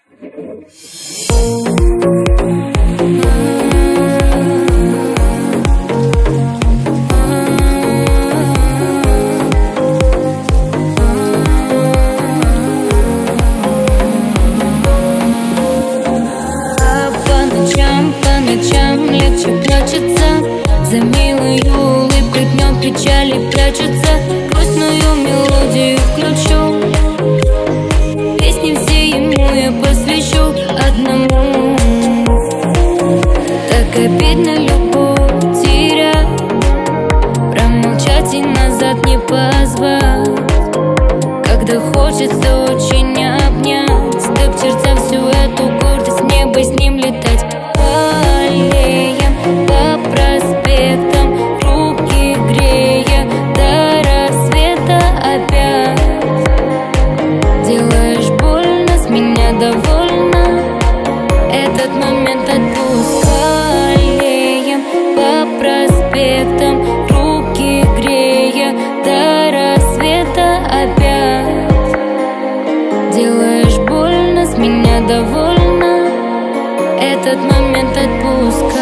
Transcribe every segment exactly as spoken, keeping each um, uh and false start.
За милой улыбкой днем печали прячутся. Грустную мелодию включу, песни все ему я посвящу одному. Так обидно любовь терять, промолчать и назад не позвать, когда хочется очень обнять, да к чертям всю эту гордость, в небо с ним летать. По аллеям, по проспектам, руки грея, до рассвета опять. Делаешь больно, с меня довольна, этот момент отпуск. По аллеям, по проспектам, руки грея, до рассвета опять. Делаешь больно, с меня довольна, этот момент отпускать.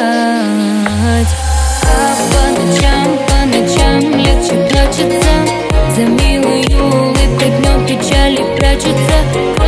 А по ночам, по ночам легче прячется, за милой улыбкой днем печали прячутся.